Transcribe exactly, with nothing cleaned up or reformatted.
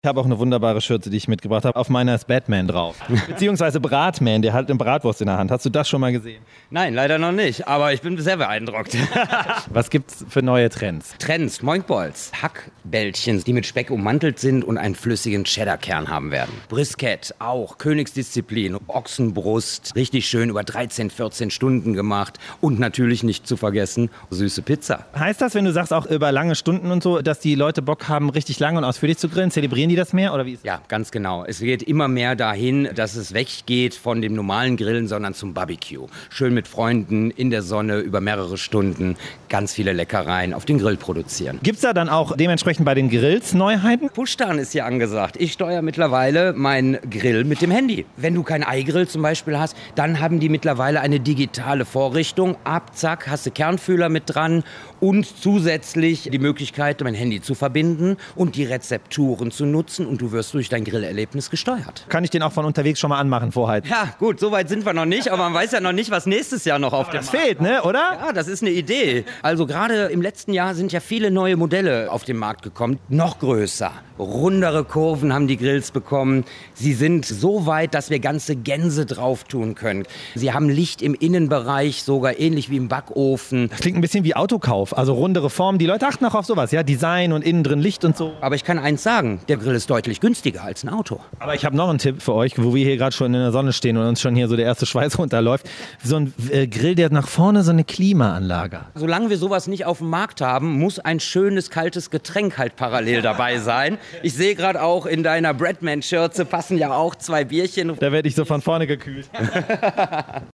Ich habe auch eine wunderbare Schürze, die ich mitgebracht habe. Auf meiner ist Batman drauf. Beziehungsweise Bratman, der hat eine Bratwurst in der Hand. Hast du das schon mal gesehen? Nein, leider noch nicht, aber ich bin sehr beeindruckt. Was gibt's für neue Trends? Trends, Moinkballs, Hackbällchen, die mit Speck ummantelt sind und einen flüssigen Cheddar-Kern haben werden. Brisket auch, Königsdisziplin, Ochsenbrust, richtig schön über dreizehn, vierzehn Stunden gemacht und natürlich nicht zu vergessen, süße Pizza. Heißt das, wenn du sagst auch über lange Stunden und so, dass die Leute Bock haben, richtig lange und ausführlich zu grillen? Zelebrieren die das mehr oder wie ist das? Ja, ganz genau. Es geht immer mehr dahin, dass es weggeht von dem normalen Grillen, sondern zum Barbecue. Schön mit Freunden in der Sonne über mehrere Stunden ganz viele Leckereien auf den Grill produzieren. Gibt's da dann auch dementsprechend bei den Grills Neuheiten? Pushtan ist hier angesagt. Ich steuere mittlerweile meinen Grill mit dem Handy. Wenn du keinen Eigrill zum Beispiel hast, dann haben die mittlerweile eine digitale Vorrichtung. Ab, zack, hast du Kernfühler mit dran und zusätzlich die Möglichkeit, mein Handy zu verbinden und die Rezepturen zu nutzen und du wirst durch dein Grillerlebnis gesteuert. Kann ich den auch von unterwegs schon mal anmachen, vorheizen? Ja, gut, so weit sind wir noch nicht, aber man weiß ja noch nicht, was nächstes Jahr noch auf dem Das fehlt, ne, oder? Ja, das ist eine Idee. Also gerade im letzten Jahr sind ja viele neue Modelle auf den Markt gekommen. Noch größer, rundere Kurven haben die Grills bekommen. Sie sind so weit, dass wir ganze Gänse drauf tun können. Sie haben Licht im Innenbereich, sogar ähnlich wie im Backofen. Das klingt ein bisschen wie Autokauf, also rundere Formen. Die Leute achten auch auf sowas, ja, Design und innen drin Licht und so. Aber ich kann eins sagen, der Grill ist deutlich günstiger als ein Auto. Aber ich habe noch einen Tipp für euch, wo wir hier gerade schon in der Sonne stehen und uns schon hier so der erste Schweiß runterläuft. So ein äh, Grill, der nach vorne so eine Klimaanlage hat. Solange wir sowas nicht auf dem Markt haben, muss ein schönes, kaltes Getränk halt parallel dabei sein. Ich sehe gerade auch in deiner Bratman-Schürze passen ja auch zwei Bierchen. Da werde ich so von vorne gekühlt.